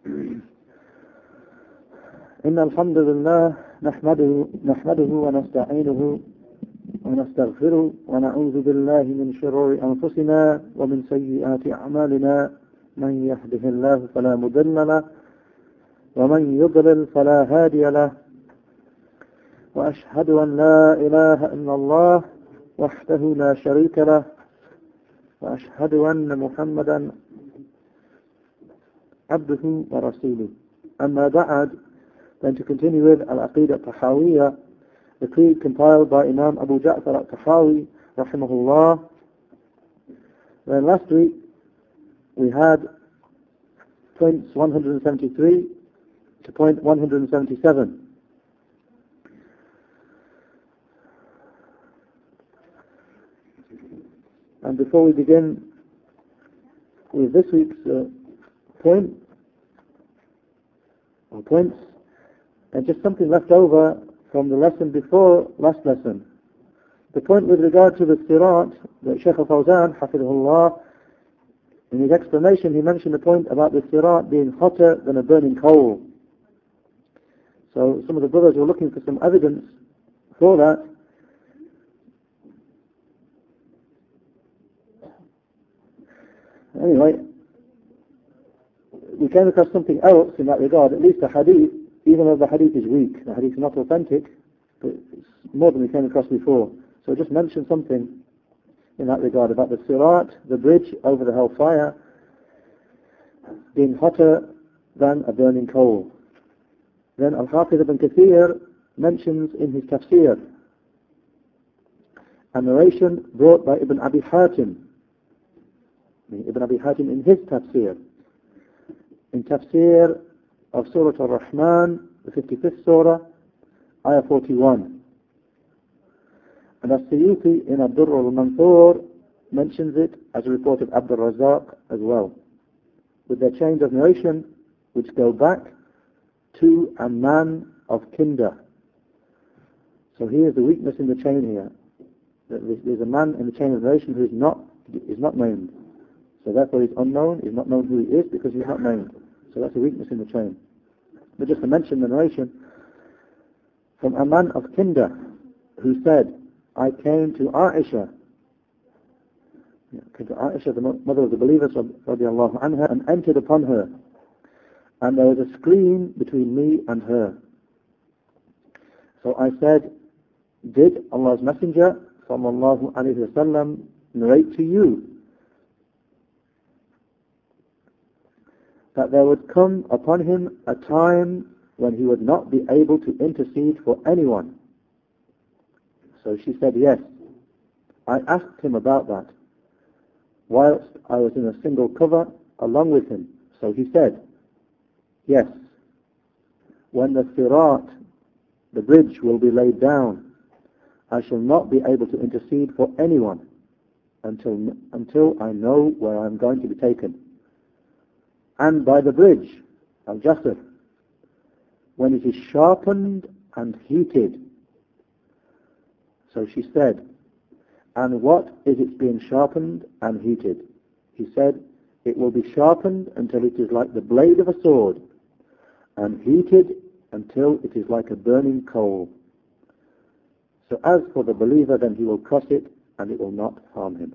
إن الحمد لله نحمده ونستعينه ونستغفره ونعوذ بالله من شرور أنفسنا ومن سيئات أعمالنا. من يهده الله فلا مضل له ومن يضلل فلا هادي له. وأشهد أن لا إله إلا الله وحده لا شريك له وأشهد أن محمدا عبده ورسوله. أما بعد, then to continue with Al-Aqidah Tahawiyya, the creed compiled by Imam Abu Ja'far Al-Tahawi rahimahullah. Then last week we had points 173 to point 177. And before we begin with this week's points, and just something left over from the lesson before last lesson. The point with regard to the Sirat, that Shaykh Al-Fawzan, Hafidhullah, in his explanation he mentioned the point about the Sirat being hotter than a burning coal. So some of the brothers were looking for some evidence for that. Anyway, we came across something else in that regard, at least a hadith, even though the hadith is weak. The hadith is not authentic, but it's more than we came across before. So just mention something in that regard about the Sirat, the bridge over the hellfire, being hotter than a burning coal. Then Al-Hafiz ibn Kathir mentions in his tafsir a narration brought by Ibn Abi Hatim. Ibn Abi Hatim in his tafsir, in tafsir of Surah Al-Rahman, the 55th surah, ayah 41. And As-Suyuti in Ad-Durr al-Mansur mentions it as a report of Abdul Razak as well, with their chains of narration which go back to a man of Kinda. So here's the weakness in the chain here. There's a man in the chain of narration who is not named. So therefore he's unknown, he's not known who he is because he's not named. So that's a weakness in the chain. But just to mention the narration from a man of Kinda who said, I came to Aisha, the mother of the believers, radiallahu anha, and entered upon her. And there was a screen between me and her. So I said, did Allah's Messenger, sallallahu alayhi wa sallam, narrate to you that there would come upon him a time when he would not be able to intercede for anyone? So she said, yes. I asked him about that, whilst I was in a single cover along with him. So he said, yes. When the Sirat, the bridge, will be laid down, I shall not be able to intercede for anyone until I know where I am going to be taken. And by the bridge, Al-Jasr, when it is sharpened and heated. So she said, and what is it being sharpened and heated? He said, it will be sharpened until it is like the blade of a sword, and heated until it is like a burning coal. So as for the believer, then he will cross it, and it will not harm him.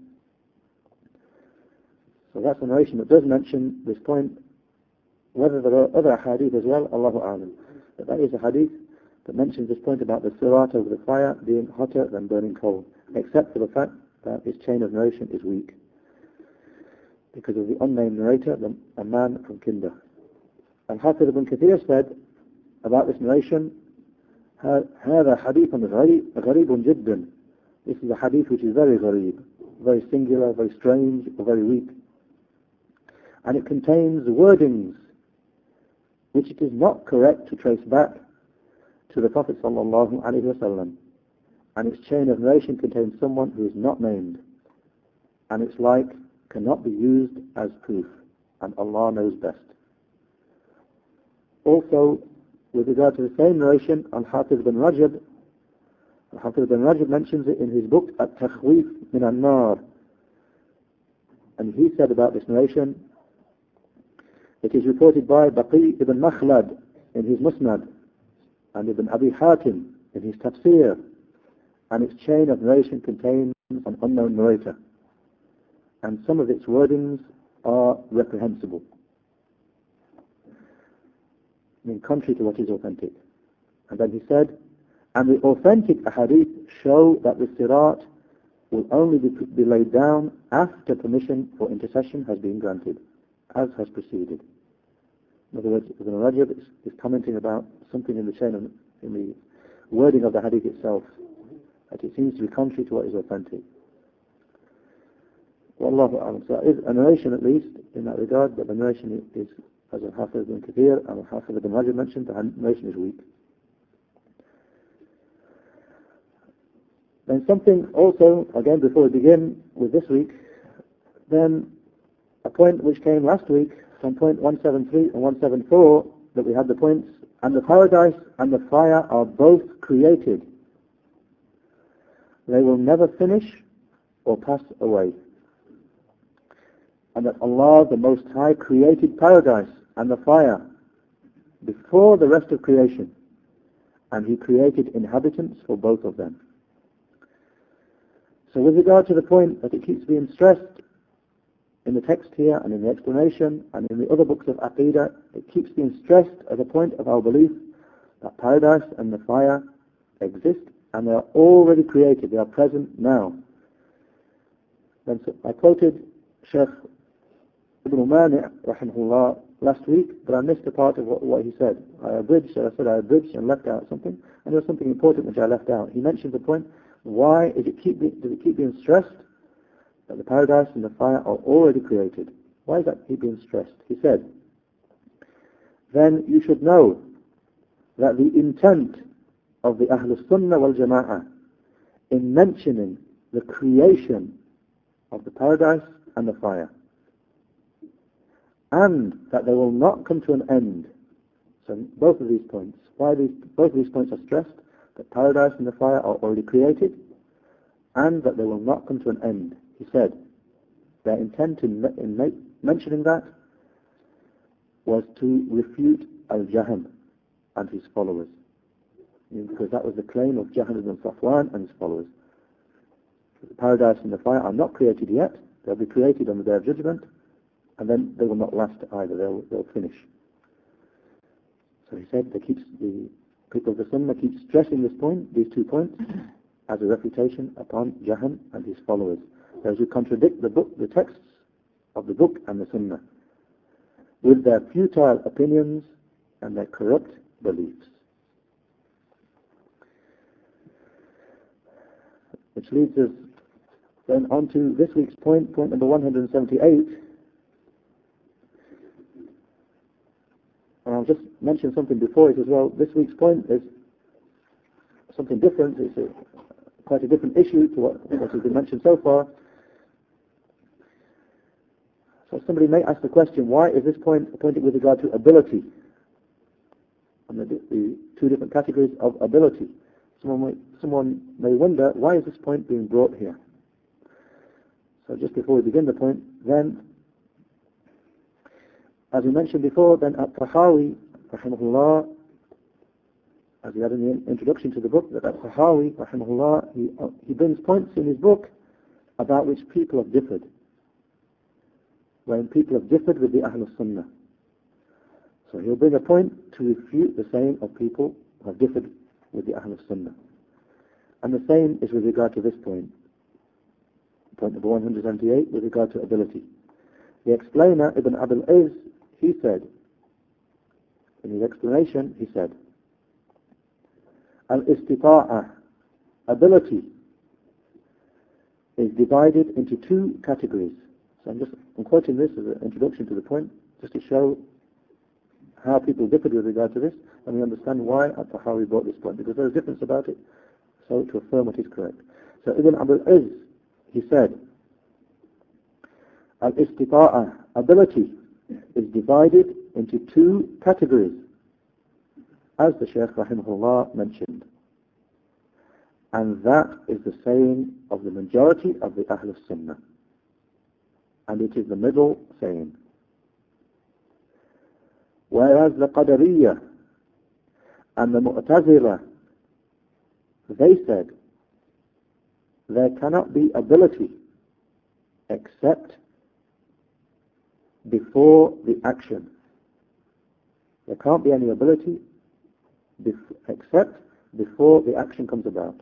So that's a narration that does mention this point. Whether there are other hadith as well, Allahu A'lam. But that is a hadith that mentions this point about the Sirat over the fire being hotter than burning coal, except for the fact that its chain of narration is weak, because of the unnamed narrator, a man from Kinda. And Hafiz ibn Kathir said about this narration, هذا حديث غريب جدا. This is a hadith which is very gharib, very singular, very strange, or very weak. And it contains wordings which it is not correct to trace back to the Prophet sallallahu alaihi wasallam. And its chain of narration contains someone who is not named. And its like cannot be used as proof. And Allah knows best. Also, with regard to the same narration, Al-Hafiz bin Rajab mentions it in his book At-Takhweef min al-Nar. And he said about this narration It is reported by Baqi ibn Makhlad in his Musnad, and Ibn Abi Hatim in his Tafsir, and its chain of narration contains an unknown narrator, and some of its wordings are reprehensible, contrary to what is authentic. And then he said, and the authentic ahadith show that the sirat will only be laid down after permission for intercession has been granted, as has preceded. In other words, Ibn Rajab is commenting about something in the wording of the hadith itself, that it seems to be contrary to what is authentic. Wallahu a'lam. So there is a narration at least in that regard, but the narration is, as Al-Hafiz ibn Kathir and Al-Hafiz ibn Rajab mentioned, the narration is weak. Then something also, again before we begin with this week, then a point which came last week from point 173 and 174, that we had the points, and the paradise and the fire are both created. They will never finish or pass away. And that Allah the Most High created paradise and the fire before the rest of creation, and He created inhabitants for both of them. So with regard to the point that it keeps being stressed in the text here and in the explanation and in the other books of Aqidah, it keeps being stressed as a point of our belief that paradise and the fire exist and they are already created, they are present now. Then I quoted Shaykh Ibn Mani' rahimahullah last week, but I missed a part of what he said. I abridged and left out something, and there was something important which I left out. He mentioned the point, why does it keep being stressed that the paradise and the fire are already created? Why is that keep being stressed? He said, then you should know that the intent of the Ahlus Sunnah wal Jama'ah in mentioning the creation of the paradise and the fire, and that they will not come to an end. So both of these points, both of these points are stressed, that paradise and the fire are already created, and that they will not come to an end. He said, their intent in mentioning that was to refute Al-Jahm and his followers, because that was the claim of Jahm ibn Safwan and his followers. The paradise and the fire are not created yet, they'll be created on the Day of Judgment, and then they will not last either, they'll finish. So he said, the people of the Sunnah keep stressing this point, these 2 points, as a refutation upon Jahm and his followers, those who contradict the texts of the book and the Sunnah, with their futile opinions and their corrupt beliefs. Which leads us then on to this week's point number 178. And I'll just mention something before it as well. This week's point is something different. It's quite a different issue to what has been mentioned so far. So somebody may ask the question, why is this point pointed with regard to ability? And the 2 different categories of ability. Someone may wonder, why is this point being brought here? So just before we begin the point, then, as we mentioned before, then At-Tahawi, rahimahullah, as he had in the introduction to the book, that At-Tahawi, rahimahullah, he brings points in his book about which people have differed, when people have differed with the Ahlul Sunnah. So he'll bring a point to refute the saying of people who have differed with the Ahlul Sunnah. And the same is with regard to this point number 178, with regard to ability. The explainer, Ibn Abul Iz, he said, in his explanation, he said, Al-istita'ah, ability, is divided into 2 categories. So I'm quoting this as an introduction to the point, just to show how people differed with regard to this, and we understand why At-Tahawi brought this point, because there's a difference about it, so to affirm what is correct. So Ibn Abul Iz, he said, Al-istita'ah, ability, is divided into 2 categories, as the Shaykh rahimahullah mentioned. And that is the saying of the majority of the Ahlul Sunnah. And it is the middle saying. Whereas the Qadariyah and the Mu'tazila, they said there cannot be ability except before the action. There can't be any ability except before the action comes about.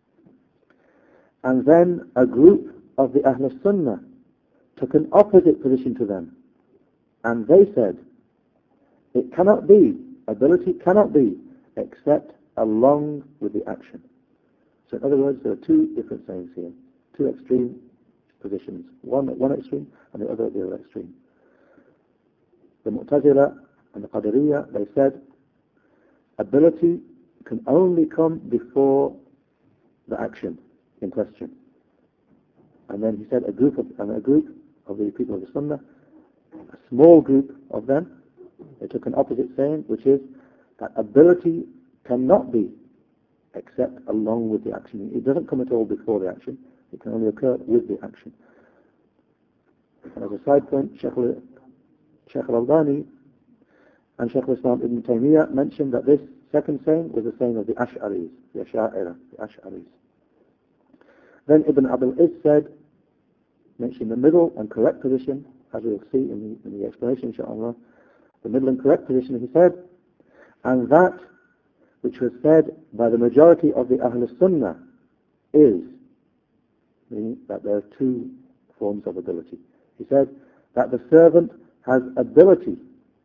And then a group of the Ahl Sunnah took an opposite position to them, and they said it cannot be, ability cannot be except along with the action. So in other words, there are two different sayings here, two extreme positions, one at one extreme and the other at the other extreme. The Mu'tazila and the Qadariyah, they said ability can only come before the action in question. And then he said a group of the people of the Sunnah, a small group of them, they took an opposite saying, which is that ability cannot be except along with the action. It doesn't come at all before the action. It can only occur with the action. And as a side point, Shaykh al-Albani and Shaykh al-Islam Ibn Taymiyyah mentioned that this second saying was the saying of the Ash'aris, the Ash'aris. Then Ibn Abdul Izz said, mentioning the middle and correct position, as we'll see in the explanation, inshaAllah, the middle and correct position, he said, and that which was said by the majority of the Ahl Sunnah is, meaning that there are two forms of ability. He said that the servant has ability,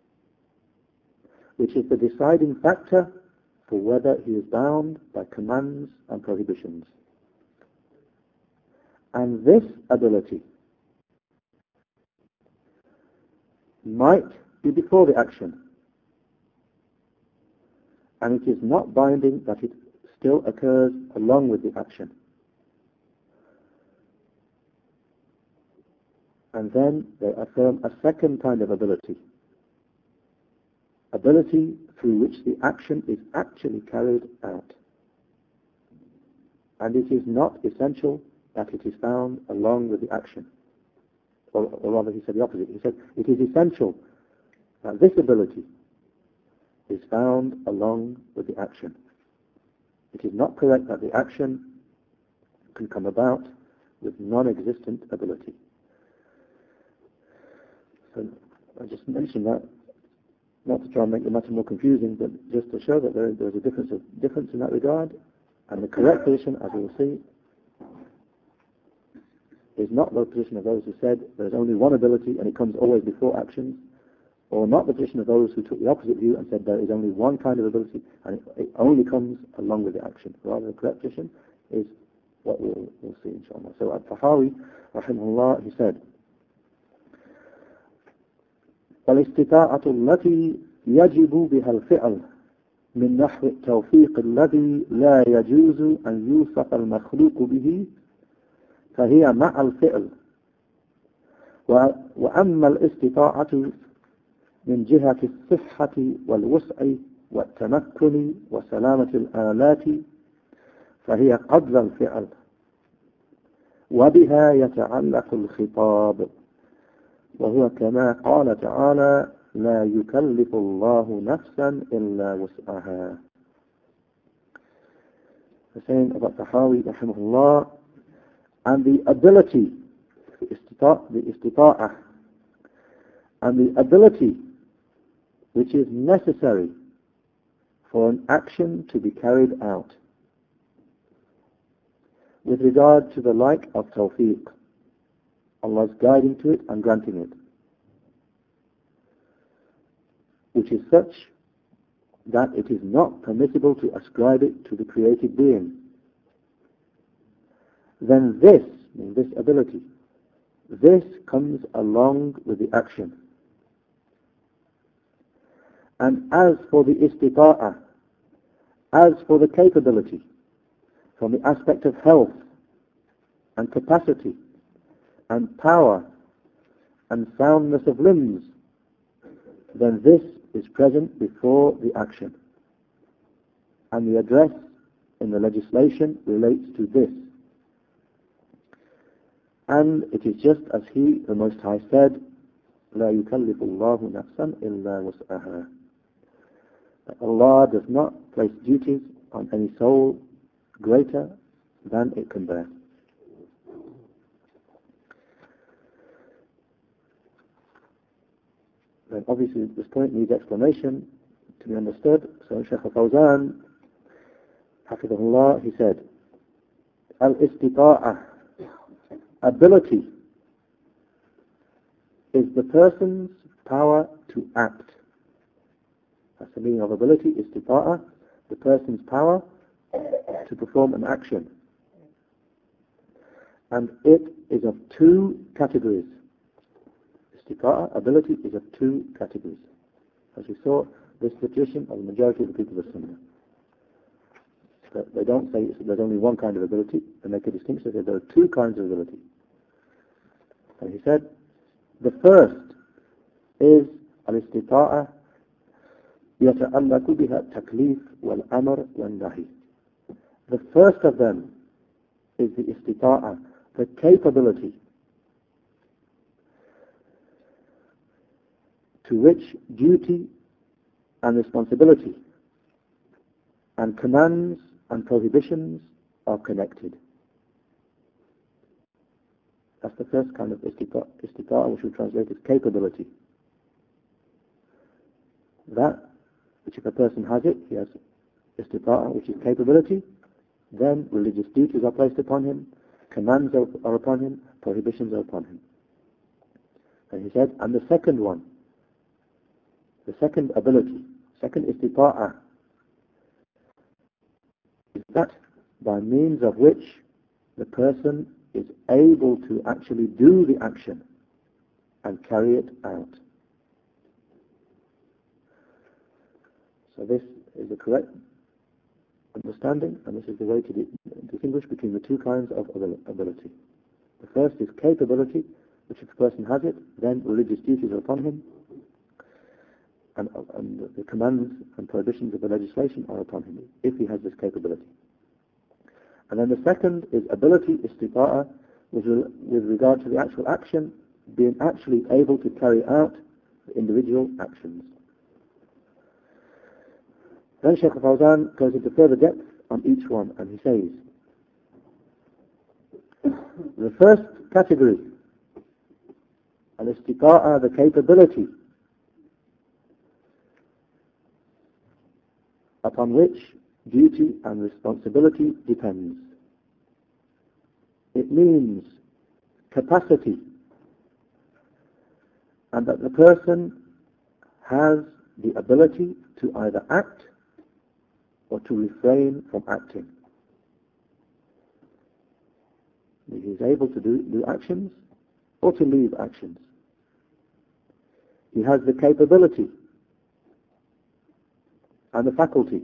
which is the deciding factor for whether he is bound by commands and prohibitions. And this ability might be before the action, and it is not binding that it still occurs along with the action. And then they affirm a second kind of ability through which the action is actually carried out. And it is not essential that it is found along with the action. Or rather, he said the opposite. He said it is essential that this ability is found along with the action. It is not correct that the action can come about with non-existent ability. So I just mentioned that, not to try and make the matter more confusing, but just to show that there is a difference in that regard. And the correct position, as we will see, is not the position of those who said there is only one ability and it comes always before actions, or not the position of those who took the opposite view and said there is only one kind of ability and it only comes along with the action. Rather, the correct position is what we'll see, inshallah. So Al-Tahawi, rahimahullah, he said, والاستطاعة التي يجب بها الفعل من نحو التوفيق الذي لا يجوز أن يوصف المخلوق به فهي مع الفعل. وأما الاستطاعة من جهة الصحة والوسع والتمكن وسلامة الآلات فهي قبل الفعل، وبها يتعلق الخطاب، وهو كما قال تعالى لا يكلف الله نفسا إلا وسعها. The saying about Tahawi rahimahullah, and the ability, the istita'ah, and the ability which is necessary for an action to be carried out with regard to the like of tawfiq, Allah's guiding to it and granting it, which is such that it is not permissible to ascribe it to the created being, then this ability, this comes along with the action. And as for the istita'ah, as for the capability, from the aspect of health and capacity and power and soundness of limbs, then this is present before the action. And the address in the legislation relates to this. And it is just as He, the Most High, said, لا يكلف الله نفسا إلا وسعها. Allah does not place duties on any soul greater than it can bear. Then obviously this point needs explanation to be understood. So Shaykh al-Fawzan, Hafidhullah, he said, Al-istita'ah, ability, is the person's power to act. That's the meaning of ability, istita'ah, the person's power to perform an action. And it is of two categories. Istita'ah, ability, is of two categories. As we saw, this is the tradition of the majority of the people of Sunnah. They don't say there's only one kind of ability, they make a distinction that there are two kinds of ability. And he said, the first is al-istita'ah يتعلق بها التكليف والأمر والنهي. The first of them is the istita'ah, the capability to which duty and responsibility and commands and prohibitions are connected. That's the first kind of istita'ah, which we translate as capability. That which if a person has it, he has istita'ah, which is capability, then religious duties are placed upon him, commands are upon him, prohibitions are upon him. And he said, and the second one, the second ability, second istita'ah, is that by means of which the person is able to actually do the action and carry it out. So this is the correct understanding, and this is the way to distinguish between the two kinds of ability. The first is capability, which if the person has it, then religious duties are upon him, and the commands and prohibitions of the legislation are upon him, if he has this capability. And then the second is ability, istita'ah, with regard to the actual action, being actually able to carry out the individual actions. Then Shaykh al-Fawzan goes into further depth on each one, and he says, the first category, al-istita'ah, the capability, upon which duty and responsibility depends. It means capacity, and that the person has the ability to either act or to refrain from acting. He is able to do actions or to leave actions. He has the capability and the faculty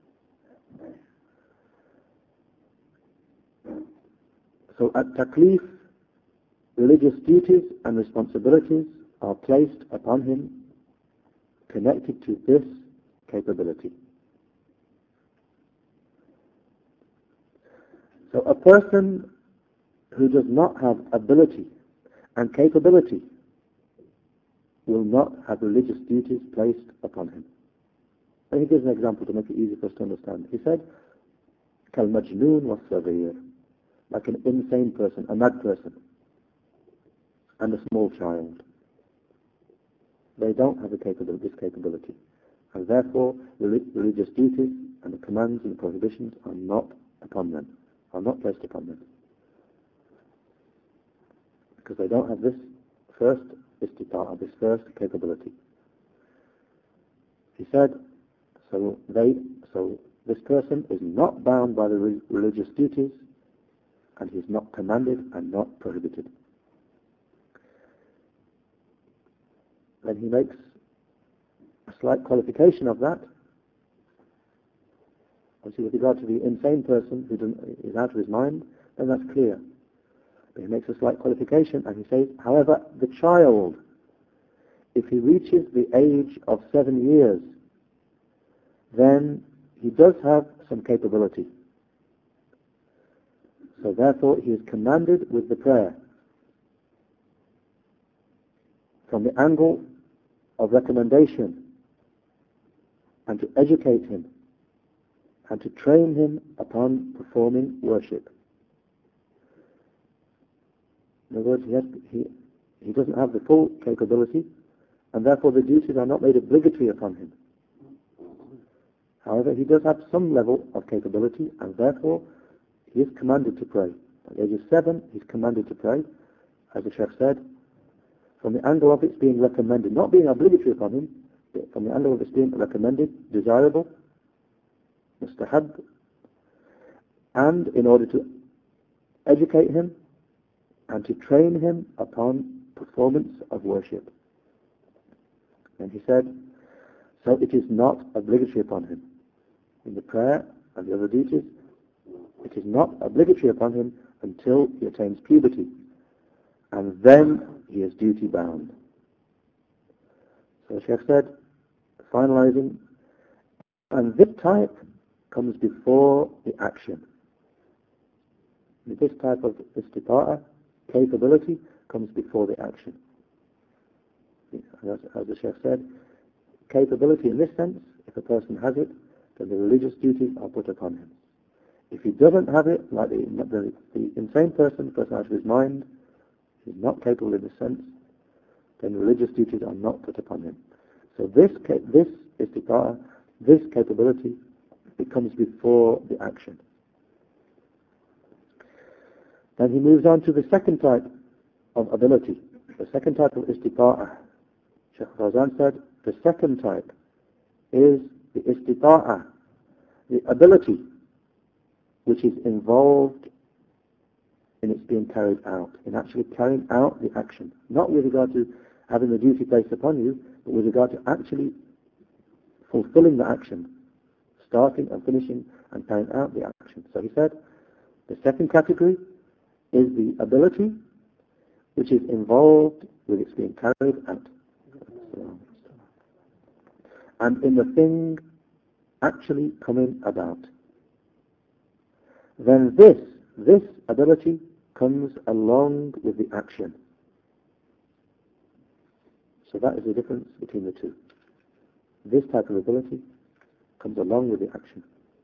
so at taklif, religious duties and responsibilities are placed upon him connected to this capability. So a person who does not have ability and capability will not have religious duties placed upon him. And he gives an example to make it easy for us to understand. He said, كَالْمَجْنُونَ وَالصَّغِيرُ, like an insane person, a mad person, and a small child. They don't have this capability. And therefore, religious duties and the commands and the prohibitions are not upon them, are not placed upon them. Because they don't have this first istita'ah, this first capability. He said, so this person is not bound by the religious duties, and he is not commanded and not prohibited. Then he makes a slight qualification of that. Obviously, with regard to the insane person who is out of his mind, then that's clear. But he makes a slight qualification, and he says, however, the child, if he reaches the age of 7 years, then he does have some capability. So therefore he is commanded with the prayer. from the angle of recommendation, and to educate him, and to train him upon performing worship. In other words, he doesn't have the full capability, and therefore the duties are not made obligatory upon him. However, he does have some level of capability, and therefore he is commanded to pray. At the age of 7, he's commanded to pray, as the Sheikh said, from the angle of its being recommended, not being obligatory upon him, but from the angle of its being recommended, desirable, mustahab, and in order to educate him and to train him upon performance of worship. And he said, so it is not obligatory upon him. In the prayer and the other duties, it is not obligatory upon him until he attains puberty, and then he is duty bound. So the Sheikh said, finalizing, and this type comes before the action. This type of istita'a, capability, comes before the action. As the Sheikh said, capability in this sense, if a person has it, then the religious duties are put upon him. If he doesn't have it, like the insane person, the person out of his mind, is not capable in this sense, then religious duties are not put upon him. So this istita'a, this capability, it comes before the action. Then he moves on to the second type of ability, the second type of istita'a. Shaykh Fawzan said, the second type is the istita'a, the ability which is involved in its being carried out, in actually carrying out the action. Not with regard to having the duty placed upon you, but with regard to actually fulfilling the action, starting and finishing and carrying out the action. So he said, the second category is the ability which is involved with its being carried out. And in the thing actually coming about. Then this ability comes along with the action. So that is the difference between the two. This type of ability comes along with the action.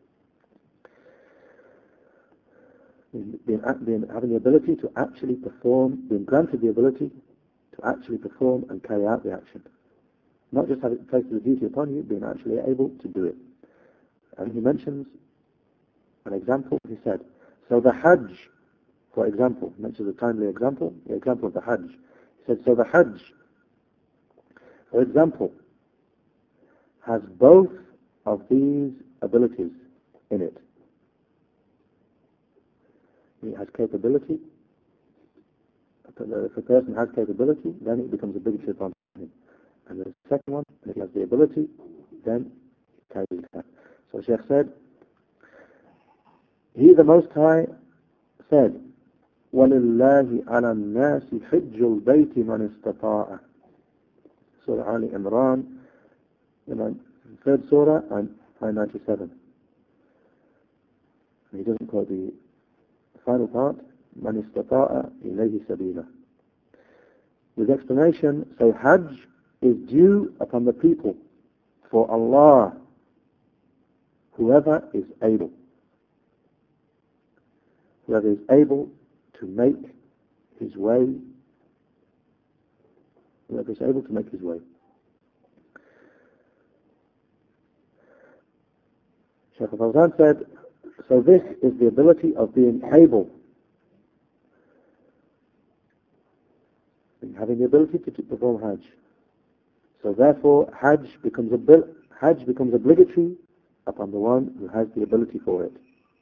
Having the ability to actually perform, being granted the ability to actually perform and carry out the action. Not just having placed the duty upon you, being actually able to do it. And he mentions an example. He said, so the Hajj, for example, he mentions a timely example, the example of the Hajj. He said, so the Hajj, for example, has both of these abilities in it. He has capability. If a person has capability, then it becomes obligatory upon him. And the second one, if he has the ability, then he carries it out. So Shaykh said, He the Most High said, وَلِلَّهِ عَلَى النَّاسِ حِجُّ الْبَيْتِ مَنِ اسْتَطَاعَ. Surah Ali Imran, the third surah, and 97. He doesn't quote the final part, مَنِ اسْتَطَاعَ إِلَيْهِ سَبِيلًا. With explanation, so Hajj is due upon the people for Allah, whoever is able. Whoever is able to make his way, whoever is able to make his way. Shaykh Fawzan said, so this is the ability of being able, having the ability to perform Hajj. So therefore, Hajj becomes obligatory upon the one who has the ability for it.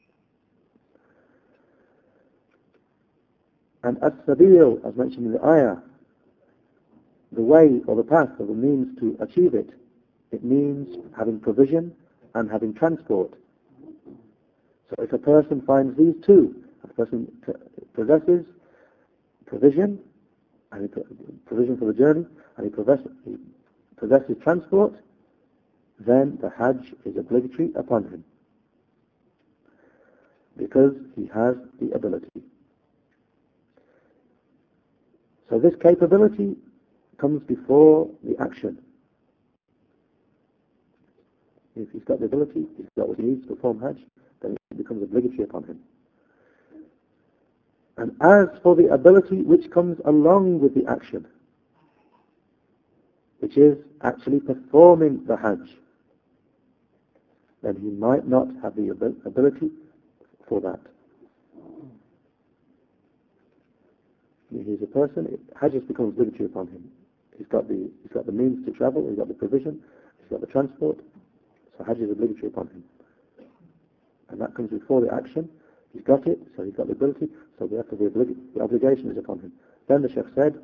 And as-sabil, as mentioned in the ayah, the way or the path or the means to achieve it, it means having provision and having transport. So if a person finds these two, if a person possesses provision, and provision for the journey, and he possesses transport, then the Hajj is obligatory upon him, because he has the ability. So this capability comes before the action. If he's got the ability, he's got what he needs to perform Hajj, then it becomes obligatory upon him. And as for the ability which comes along with the action, which is actually performing the Hajj, then he might not have the ability for that. He's a person, Hajj has become obligatory upon him. He's got the means to travel, he's got the provision, he's got the transport, so Hajj is obligatory upon him. And that comes before the action. He's got it, so he's got the ability, so therefore the obligation is upon him. Then the Shaykh said,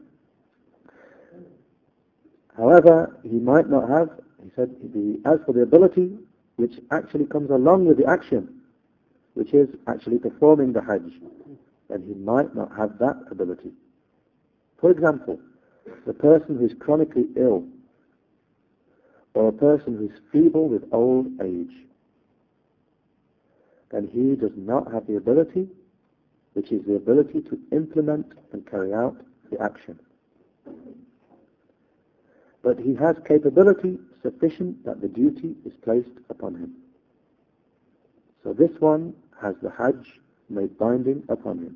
however, he might not have, he said, as for the ability which actually comes along with the action, which is actually performing the Hajj, then he might not have that ability. For example, the person who is chronically ill, or a person who is feeble with old age, then he does not have the ability, which is the ability to implement and carry out the action. But he has capability sufficient that the duty is placed upon him. So this one has the Hajj made binding upon him.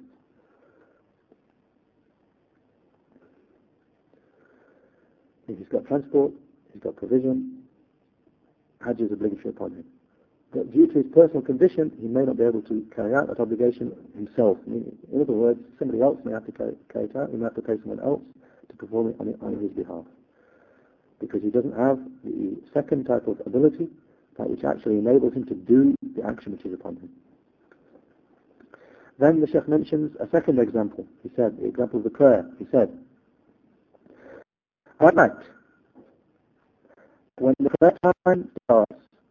If he's got transport, he's got provision, Hajj is obligatory upon him. But due to his personal condition, he may not be able to carry out that obligation himself. In other words, somebody else may have to carry it out, he may have to pay someone else to perform it on his behalf. Because he doesn't have the second type of ability, that which actually enables him to do the action which is upon him. Then the Shaykh mentions a second example. He said, the example of the prayer. He said, at night, when the prayer time starts,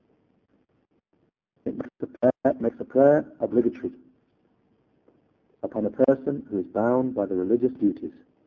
it makes the prayer obligatory upon a person who is bound by the religious duties.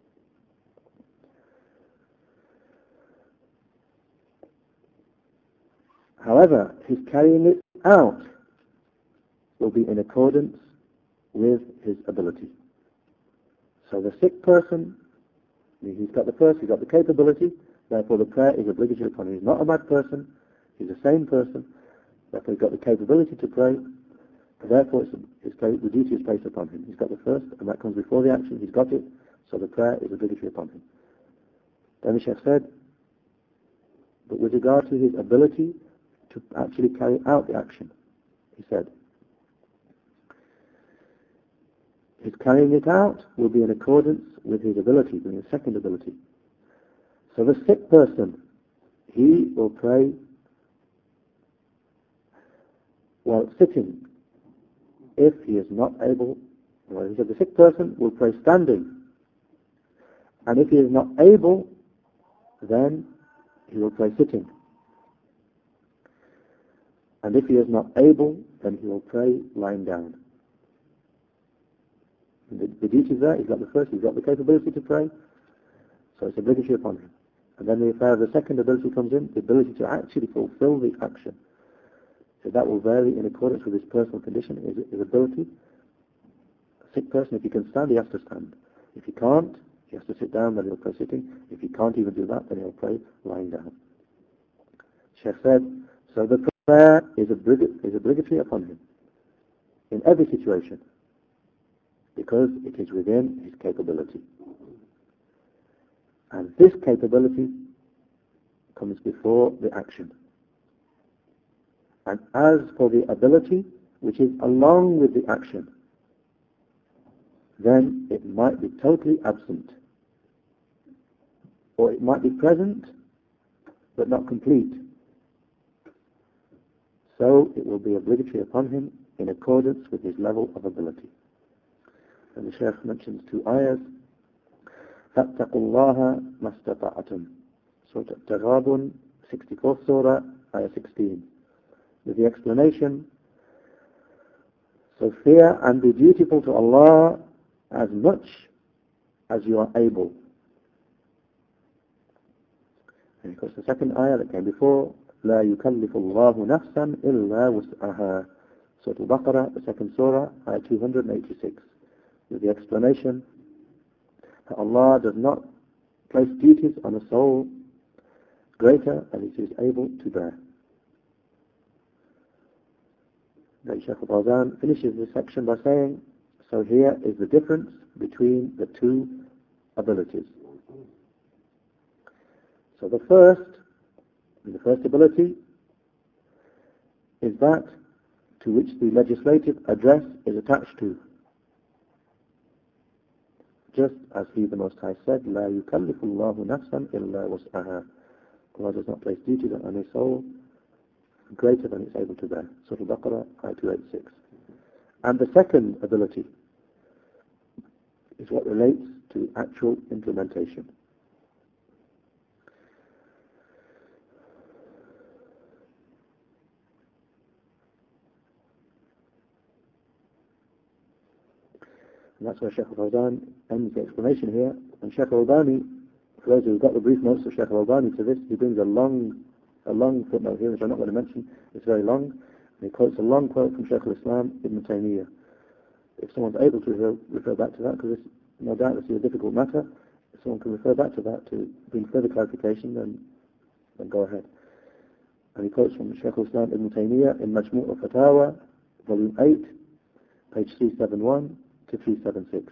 However, his carrying it out will be in accordance with his ability. So the sick person, he's got the capability, therefore the prayer is obligatory upon him. He's not a mad person, he's the same person, therefore he's got the capability to pray, therefore the duty is placed upon him. He's got the first, and that comes before the action, he's got it, so the prayer is obligatory upon him. Then the Shaykh said, but with regard to his ability to actually carry out the action, he said, his carrying it out will be in accordance with his ability, being his second ability. So the sick person, he will pray while sitting. If he is not able, well, he said the sick person will pray standing. And if he is not able, then he will pray sitting. And if he is not able, then he will pray lying down. The duty there, he's got the first, he's got the capability to pray, so it's obligatory upon him. And then the affair of the second ability comes in, the ability to actually fulfill the action. So that will vary in accordance with his personal condition, his ability. A sick person, if he can stand, he has to stand. If he can't, he has to sit down, then he'll pray sitting. If he can't even do that, then he'll pray lying down. Shaykh said, so the prayer is obligatory upon him in every situation, because it is within his capability. And this capability comes before the action. And as for the ability, which is along with the action, then it might be totally absent. Or it might be present, but not complete. So it will be obligatory upon him in accordance with his level of ability. And the Shaykh mentions two ayahs. فَاتَّقُوا اللَّهَ مَا اسْتَطَعْتُمْ. Surah At-Taghabun, 64th Surah, Ayah 16. With the explanation, so fear and be dutiful to Allah as much as you are able. And of course the second ayah that came before, لا يكلف الله نفسا إلا وسعها. Surah Al-Baqarah, the second surah, ayah 286. With the explanation that Allah does not place duties on a soul greater than it is able to bear. Then Shaykh al-Fawzan finishes this section by saying, so here is the difference between the two abilities. So the first ability is that to which the legislative address is attached to. Just as He the Most High said, لا يكلف الله نفسا إلا وسعها. Allah does not place duties on a soul greater than it's able to bear. Surah Al-Baqarah, ayah 286. And the second ability is what relates to actual implementation. And that's where Shaykh al-Fawzan ends the explanation here. And Shaykh al-Albani, for those who've got the brief notes of Shaykh al-Albani to this, he brings a long footnote here, which I'm not going to mention. It's very long. And he quotes a long quote from Shaykh al-Islam Ibn Taymiyyah. If someone's able to refer back to that, because it's no doubt this is a difficult matter, if someone can refer back to that to bring further clarification, then go ahead. And he quotes from Shaykh al-Islam Ibn Taymiyyah in Majmu' al-Fatawa, volume 8, page 371 to 376.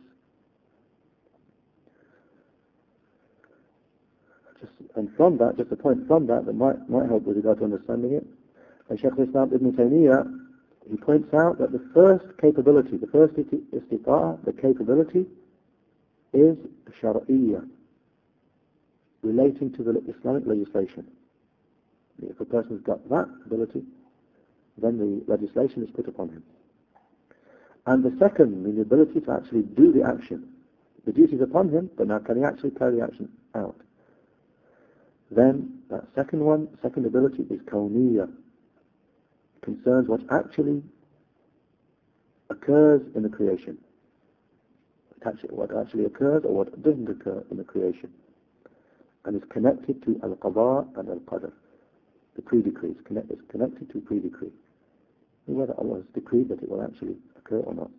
And from that, just a point from that might help with regard to understanding it. And Shaykh al-Islam Ibn Taymiyyah, he points out that the first capability, the first istita'a, the capability, is shar'iyyah, relating to the Islamic legislation. If a person's got that ability, then the legislation is put upon him. And the second, the ability to actually do the action. The duty is upon him, but now can he actually carry the action out? Then that second ability is kawniyah. Concerns what actually occurs in the creation. What actually occurs or what doesn't occur in the creation. And is connected to al-qada and al-qadr. The pre-decree is connected to pre-decree. Whether Allah has decreed that it will actually occur or not.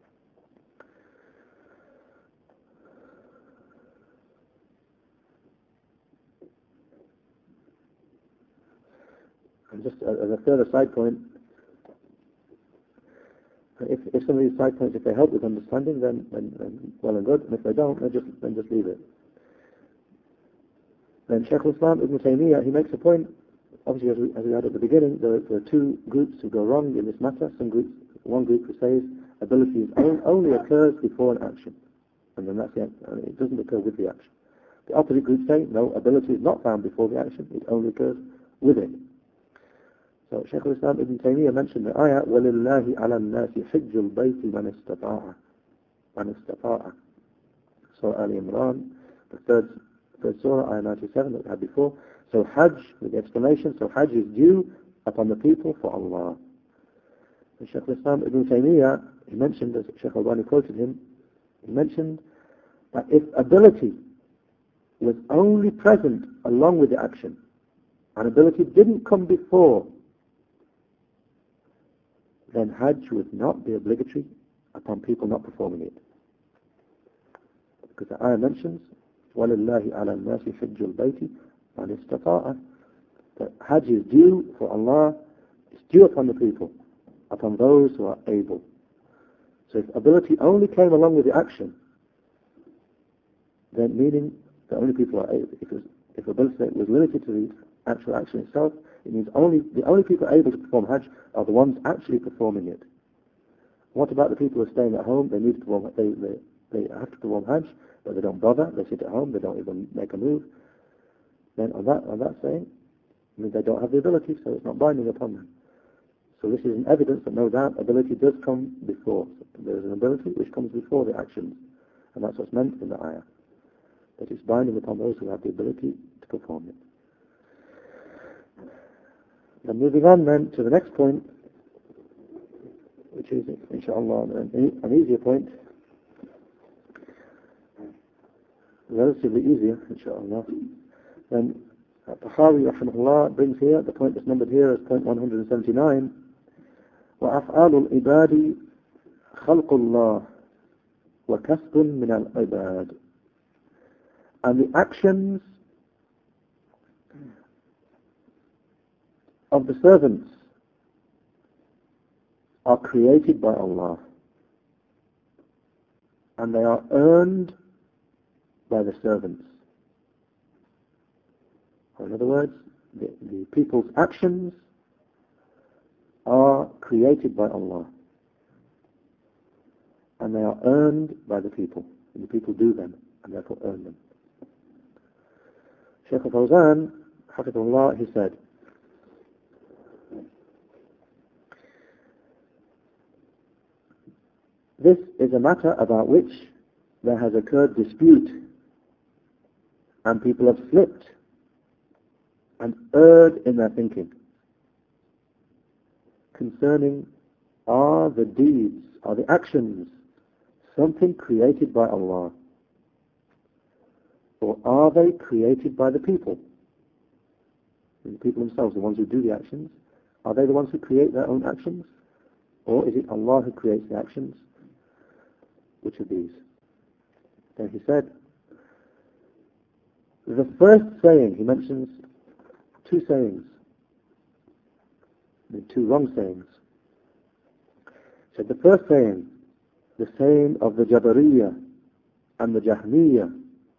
And just as a further side point, if some of these side points, if they help with understanding, then well and good. And if they don't, then just leave it. Then Shaykh al-Islam Ibn Taymiyyah, he makes a point. Obviously, as we had at the beginning, there are two groups who go wrong in this matter. One group who says ability only occurs before an action, and then that's the end. It doesn't occur with the action. The opposite group say no, ability is not found before the action; it only occurs with it. So Shaykh al-Islam Ibn Taymiyyah mentioned the ayah, وَلِلَّهِ عَلَى النَّاسِ حِجُّ الْبَيْتِ مَنِ اسْتَطَاعَ. Surah Ali Imran, the third surah, ayah 97 that we had before. So Hajj, with the explanation, so Hajj is due upon the people for Allah. And Shaykh al-Islam Ibn Taymiyyah, he mentioned, as Shaykh al-Albani quoted him, he mentioned that if ability was only present along with the action, and ability didn't come before, then Hajj would not be obligatory upon people not performing it. Because the ayah mentions, وَلِلَّهِ عَلَى النَّاسِ حِجُّ الْبَيْتِ مَنِ اسْتَطَاعَ. That Hajj is due for Allah, it's due upon the people, upon those who are able. So if ability only came along with the action, then meaning the only people are able. If ability was limited to the actual action itself, it means the only people able to perform Hajj are the ones actually performing it. What about the people who are staying at home? They need to perform. They have to perform Hajj, but they don't bother. They sit at home. They don't even make a move. Then on that saying, I mean they don't have the ability, so it's not binding upon them. So this is an evidence that no doubt ability does come before. So there is an ability which comes before the actions, and that's what's meant in the ayah. That it's binding upon those who have the ability to perform it. And moving on then to the next point, which is, inshallah, an easier point, relatively easier, inshallah. Then Tahawi, rahimahullah, brings here, the point that's numbered here as point 179, وَأَفْعَالُ الْعِبَادِ خَلْقُ اللَّهِ وَكَسْبٌ مِنَ الْعِبَادِ. And the actions of the servants are created by Allah, and they are earned by the servants. Or in other words, the people's actions are created by Allah, and they are earned by the people. And the people do them, and therefore earn them. Shaykh al-Fawzan, Hafidhullah, he said, this is a matter about which there has occurred dispute, and people have slipped and erred in their thinking concerning, are the deeds, are the actions something created by Allah, or are they created by the people? The people themselves, the ones who do the actions, are they the ones who create their own actions? Or is it Allah who creates the actions? Which of these? Then he said, the first saying, he mentions two sayings, the two wrong sayings. He said the first saying, the saying of the Jabariyya and the Jahmiyya,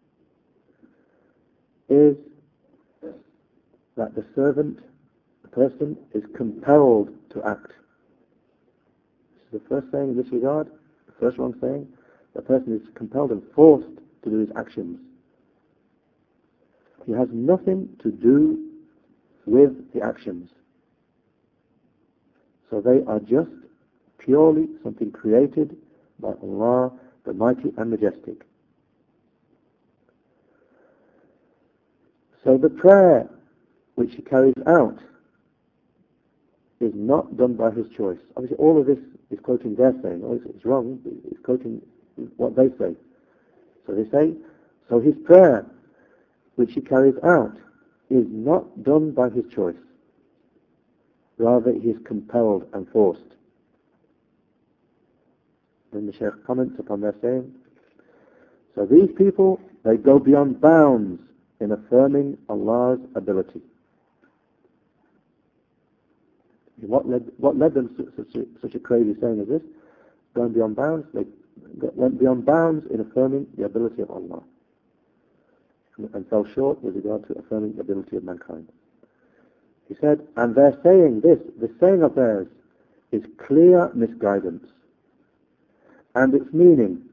is that the servant, the person, is compelled to act. This is the first saying in this regard, the first wrong saying. The person is compelled and forced to do his actions. He has nothing to do with the actions. So they are just purely something created by Allah, the Mighty and Majestic. So the prayer which he carries out is not done by his choice. Obviously all of this is quoting their saying. Obviously it's wrong, but it's quoting what they say. So they say, so his prayer which he carries out is not done by his choice. Rather he is compelled and forced. Then the Shaykh comments upon their saying, so these people, they go beyond bounds in affirming Allah's ability. What led them to such a crazy saying as this? Going beyond bounds, they went beyond bounds in affirming the ability of Allah, and fell short with regard to affirming the ability of mankind. He said, and they're saying this, the saying of theirs is clear misguidance, and its meaning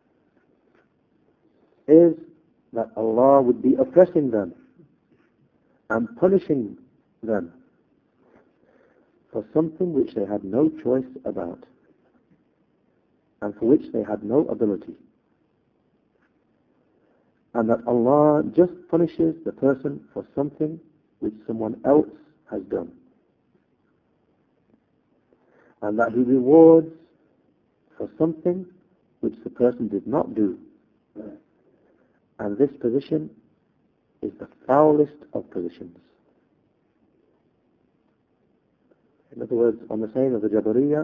is that Allah would be oppressing them and punishing them for something which they had no choice about and for which they had no ability, and that Allah just punishes the person for something which someone else has done, and that He rewards for something which the person did not do. And this position is the foulest of positions. In other words, on the saying of the Jabariyya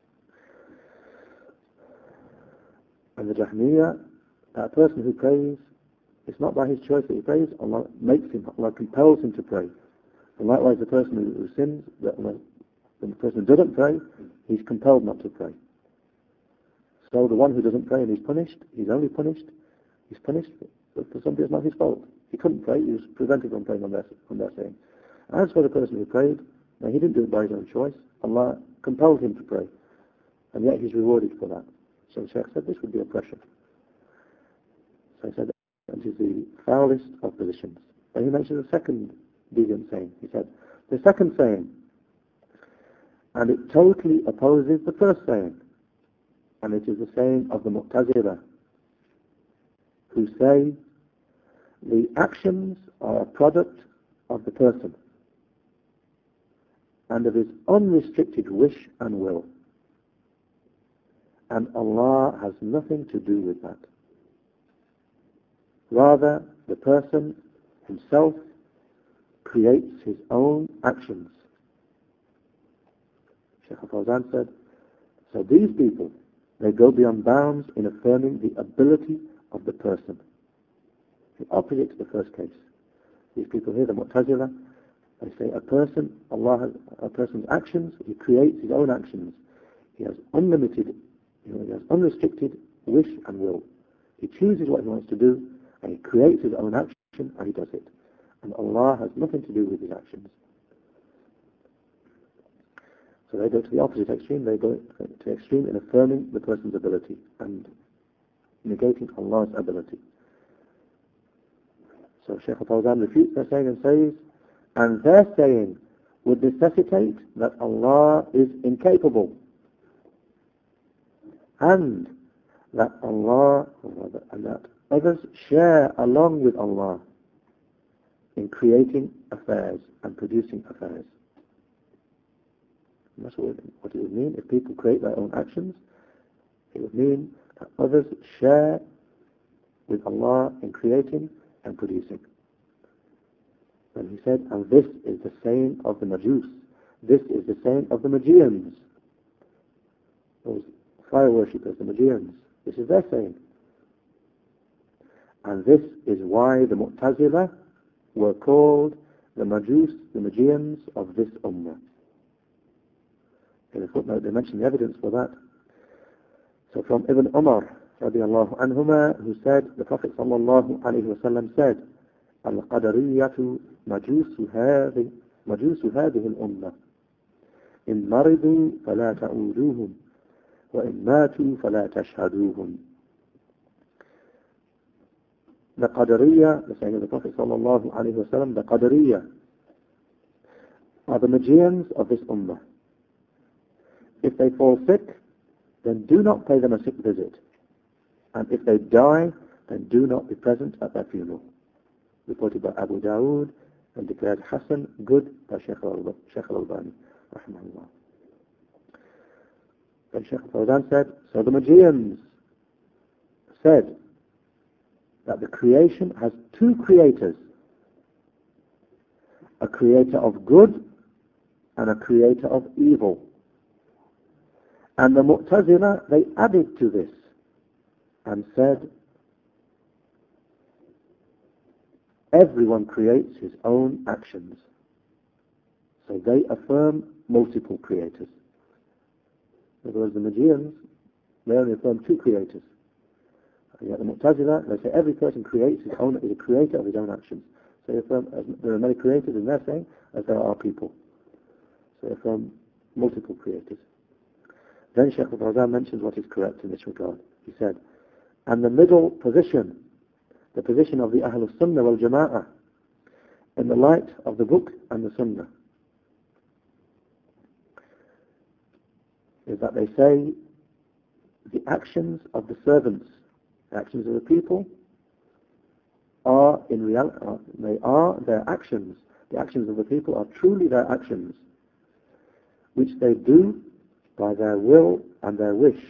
and the Jahmiyya, that person who prays, it's not by his choice that he prays, Allah makes him, Allah compels him to pray. And likewise the person who sins, when the person who doesn't pray, he's compelled not to pray. So the one who doesn't pray and he's punished, he's only punished, he's punished for something that's not his fault. He couldn't pray, he was prevented from praying on their saying. As for the person who prayed, now he didn't do it by his own choice. Allah compelled him to pray, and yet he's rewarded for that. So the Shaykh said this would be oppression. So he said that is the foulest of positions. Then he mentioned the second deviant saying. He said, the second saying, and it totally opposes the first saying, and it is the saying of the Mu'tazila, who say the actions are a product of the person and of his unrestricted wish and will, and Allah has nothing to do with that. Rather, the person himself creates his own actions. Shaykh al-Fawzan said, so these people, they go beyond bounds in affirming the ability of the person, the opposite to the first case. These people here, the Mu'tazila, they say a person's actions, he creates his own actions. He has unlimited, he has unrestricted wish and will. He chooses what he wants to do, and he creates his own action, and he does it. And Allah has nothing to do with his actions. So they go to the opposite extreme. They go to the extreme in affirming the person's ability and negating Allah's ability. So Shaykh al-Fawzan refutes their saying and says, and their saying would necessitate that Allah is incapable, and that others share along with Allah in creating affairs and producing affairs. And that's what it would mean if people create their own actions. It would mean that others share with Allah in creating and producing. And he said, and this is the saying of the Majus. This is the saying of the Magians. Those fire worshippers, the Magians. This is their saying. And this is why the Mu'tazila were called the Majus, the Magians of this Ummah. In the footnote they mention the evidence for that. So from Ibn Umar radiallahu anhuma, who said, the Prophet sallallahu alayhi wa sallam said, Al-Qadariyatu majusu hadhihi al-ummah. In maridu fala ta'uduhum, wa in matu fala tashhaduhum. The Qadariyah, the saying of the Prophet sallallahu alayhi wa sallam, the Qadariyah are the Magians of this ummah. If they fall sick, then do not pay them a sick visit. And if they die, then do not be present at their funeral. Reported by Abu Dawood and declared Hasan good by Shaykh al-Albani, rahimahullah. Then Shaykh al-Fawzan said, so the Magians said that the creation has two creators, a creator of good and a creator of evil. And the Mu'tazila, they added to this and said, everyone creates his own actions. So they affirm multiple creators. In other words, the Magians, they only affirm two creators. And yet the Mu'tazila, they say every person creates his own, is a creator of his own actions. So they affirm there are many creators in their saying as there are people. So they affirm multiple creators. Then Shaykh al-Fawzan mentions what is correct in this regard. He said, and the middle position, the position of the Ahlul Sunnah wal Jama'ah, in the light of the book and the Sunnah, is that they say the actions of the servants, the actions of the people, are in reality, they are their actions. The actions of the people are truly their actions, which they do by their will and their wish,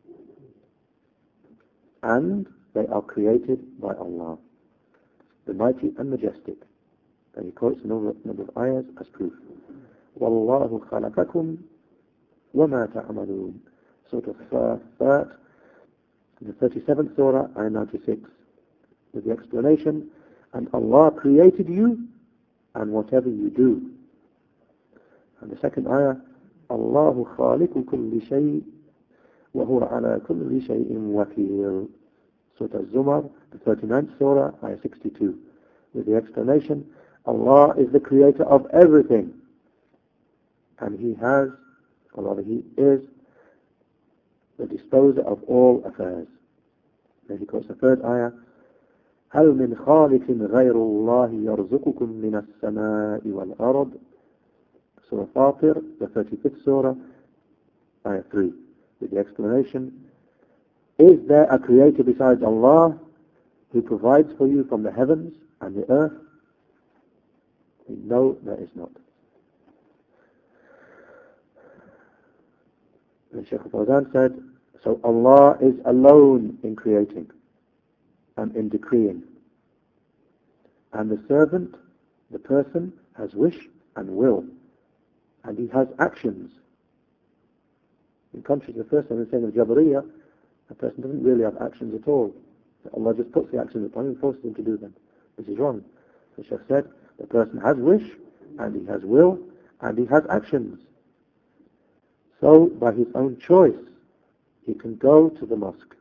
and they are created by Allah, the Mighty and Majestic. And he quotes a number of ayahs as proof. وَاللَّهُ خَلَقَكُمْ وَمَا تَعْمَلُونَ Surah Al-Fat, the 37th Surah, ayah 96, with the explanation, and Allah created you and whatever you do. And the second ayah, الله خالق كل شيء وهو على كل شيء وكيل. Surah Al-Zumar, the 39th Surah, ayah 62, with the explanation, Allah is the creator of everything, and He has, or rather He is, the disposer of all affairs. Then he quotes the third ayah, هل من خالق غير الله يرزقكم من السماء والأرض. Surah Fatir, the 35th Surah, ayah 3, with the explanation, is there a creator besides Allah who provides for you from the heavens and the earth? No, there is not. And Shaykh al-Fawzan said, so Allah is alone in creating and in decreeing. And the servant, the person, has wish and will. And he has actions. In contrast to the first one, saying of Jabariyah, a person doesn't really have actions at all. Allah just puts the actions upon him and forces him to do them. This is wrong. The Shaykh said, the person has wish, and he has will, and he has actions. So, by his own choice, he can go to the mosque.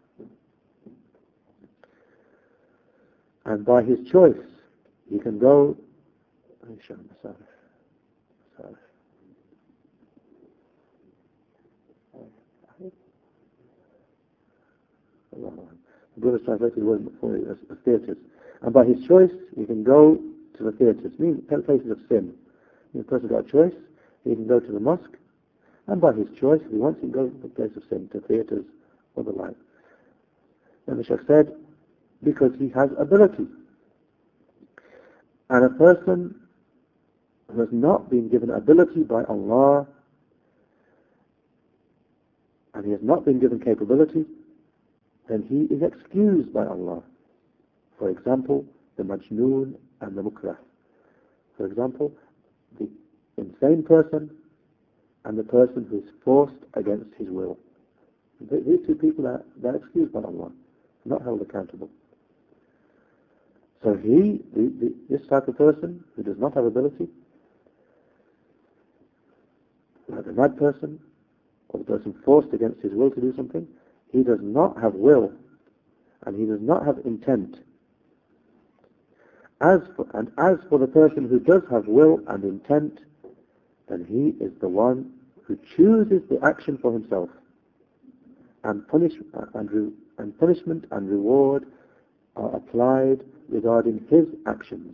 And by his choice, he can go... The Buddha translated the word for as theatres. And by his choice, he can go to the theatres, meaning places of sin. If the person got a choice, he can go to the mosque, and by his choice, if he wants, he can go to the place of sin, to theatres or the like. And the Shaykh said, because he has ability. And a person who has not been given ability by Allah, and he has not been given capability, then he is excused by Allah. For example, the majnoon and the mukrah. For example, the insane person and the person who is forced against his will. These two people they're excused by Allah, not held accountable. So this type of person who does not have ability, like the mad person, or the person forced against his will to do something, he does not have will, and he does not have intent. As for the person who does have will and intent, then he is the one who chooses the action for himself, and punishment and reward are applied regarding his actions,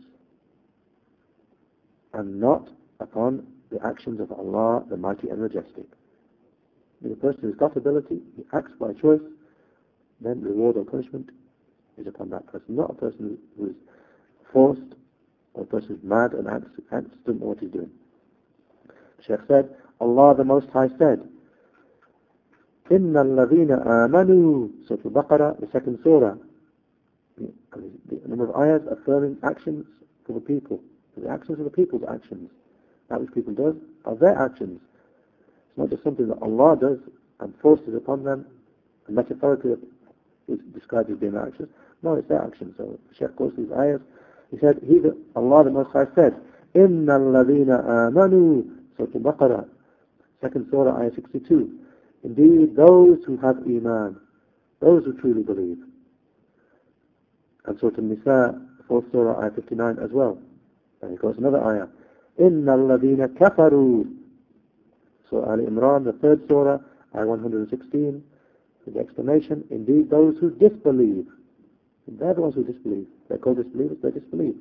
and not upon the actions of Allah, the Mighty and Majestic. The person who's got ability, he acts by choice, then reward or punishment is upon that person, not a person who is forced, or a person who's mad and doesn't know what he's doing. The Shaykh said, Allah the Most High said, إِنَّ الَّذِينَ آمَنُوا, Surah Al-Baqarah, the second surah, the number of ayahs affirming actions for the people. The actions of the people's actions. That which people do are their actions. It's not just something that Allah does and forces upon them, and metaphorically is described as being their actions. No, it's their actions. So the Shaykh quotes these ayahs. He said, Allah the Most High said, إِنَّ الَّذِينَ آمَنُوا, Surah Al-Baqarah, second surah, ayah 62. Indeed, those who have Iman, those who truly believe. And Surah Al-Nisa, fourth surah, ayah 59 as well. And he quotes another ayah, إِنَّ الَّذِينَ كَفَرُوا, Surah Al-Imran, the third surah, ayah 116, with the explanation, indeed those who disbelieve. They're the ones who disbelieve. They're called disbelievers, they disbelieve.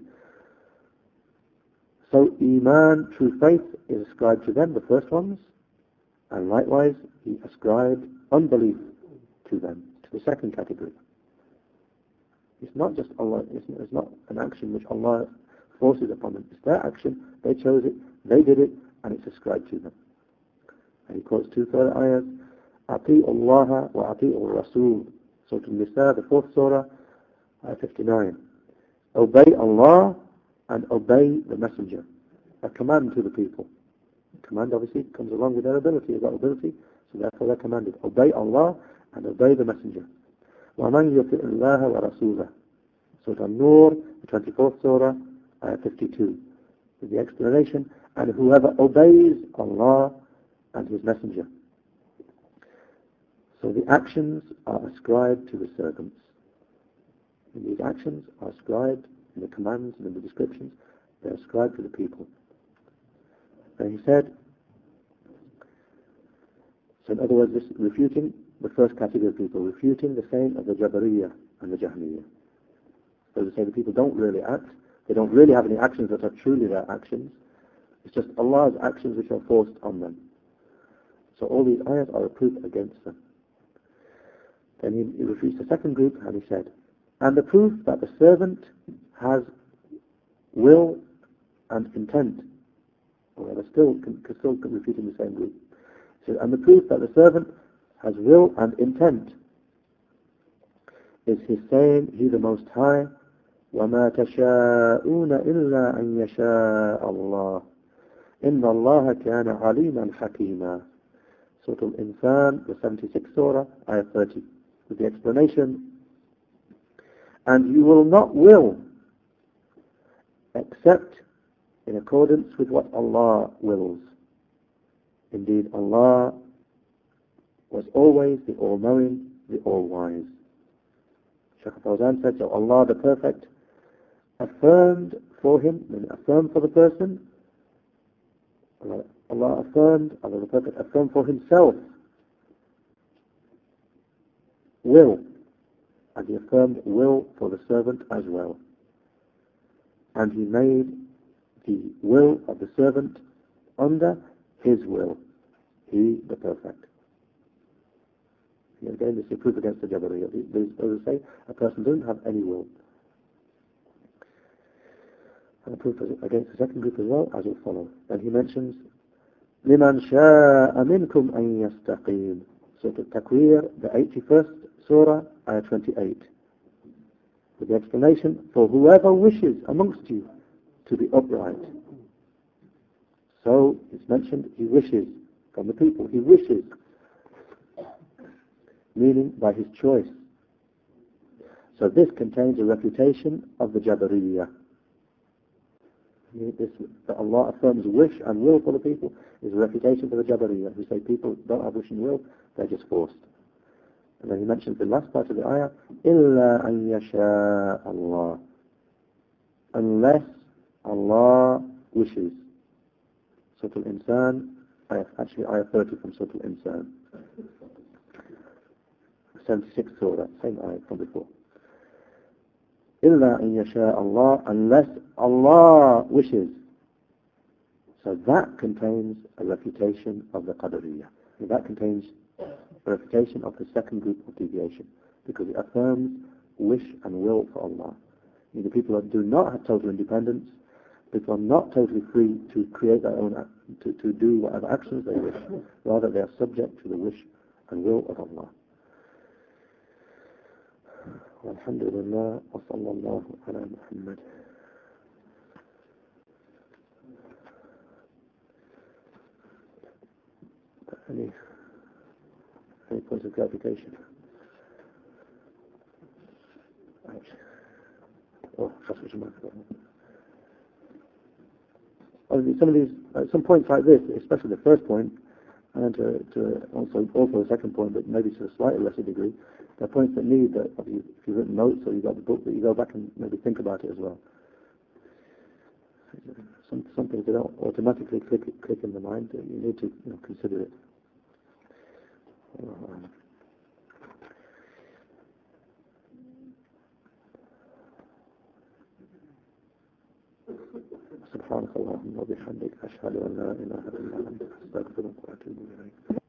So Iman, true faith, is ascribed to them, the first ones, and likewise he ascribed unbelief to them, to the second category. It's not just Allah, it's not an action which Allah forces upon them. It's their action, they chose it, they did it, and it's ascribed to them. And he quotes two further ayahs, أَطِيعُوا اللَّهَ وَأَطِيعُوا الرَّسُولَ, Surah Al-Nisa, the fourth surah, ayah 59. Obey Allah and obey the Messenger. A command to the people. Command obviously comes along with their ability. They've got ability, so therefore they're commanded. Obey Allah and obey the Messenger. وَمَنْ يُطِعِ اللَّهَ وَرَسُولَهُ, Surah An-Nur, the 24th surah, ayah 52. With the explanation, and whoever obeys Allah and His Messenger. So the actions are ascribed to the servants. And these actions are ascribed in the commands and in the descriptions, they're ascribed to the people. And he said, so in other words, this refuting the first category of people, refuting the saying of the Jabariyah and the Jahmiyyah. So they say the people don't really act, they don't really have any actions that are truly their actions, it's just Allah's actions which are forced on them. So all these ayahs are a proof against them. Then he refutes the second group and he said, and the proof that the servant has will and intent, or they're still refuting the same group. He said, and the proof that the servant has will and intent is his saying, He the Most High, وَمَا تَشَاءُونَ إِلَّا أَن يَشَاءَ اللَّهُ إِنَّ اللَّهَ كَانَ عَلِيمًا حَكِيمًا. Surah Al-Insan, the 76th surah, ayah 30. With the explanation, And you will not will except in accordance with what Allah wills. Indeed, Allah was always the all-knowing, the all-wise. Shaykh Fawzan said, so Allah the Perfect affirmed for him, and affirmed for the person, Allah the Perfect affirmed for himself will, and he affirmed will for the servant as well. And he made the will of the servant under his will, he the Perfect. Again, this is proof against the Jabariyya. Those who say a person doesn't have any will. And a proof against the second group as well, as will follow. And he mentions, لِمَنْ شَاءَ مِنْكُمْ أَنْ يَسْتَقِيمُ. Surah Al-Takwir, the 81st Surah, Ayah 28. With the explanation, for whoever wishes amongst you to be upright. So, it's mentioned, he wishes from the people. He wishes. Meaning by his choice. So this contains a refutation of the Jabariyya. This, that Allah affirms wish and will for the people is a refutation for the Jabariyya, who say people don't have wish and will, they're just forced. And then he mentions the last part of the ayah, إِلَّا أَن يَشَاءَ اللَّهُ, unless Allah wishes. Surah Al-Insan, actually ayah 30 from Surah Al-Insan. 76th Surah, same ayah from before. إِلَّا أَن يَشَاءَ اللَّهُ, unless Allah wishes. So that contains a refutation of the Qadariyya. And that contains a refutation of the second group of deviation, because it affirms wish and will for Allah. The people that do not have total independence, people are not totally free to create their own, to do whatever actions they wish. Rather, they are subject to the wish and will of Allah. والحمد لله وصلى الله على محمد. Any points of clarification? Some of these, some points like this, especially the first point, and also the second point, but maybe to a slightly lesser degree, there are points that need that if you've written notes or you've got the book, that you go back and maybe think about it as well. Some things that don't automatically click in the mind, you need to consider it. سبحانك اللهم وبحمدك أشهد أن لا إله إلا أنت أستغفرك وأتوب إليك.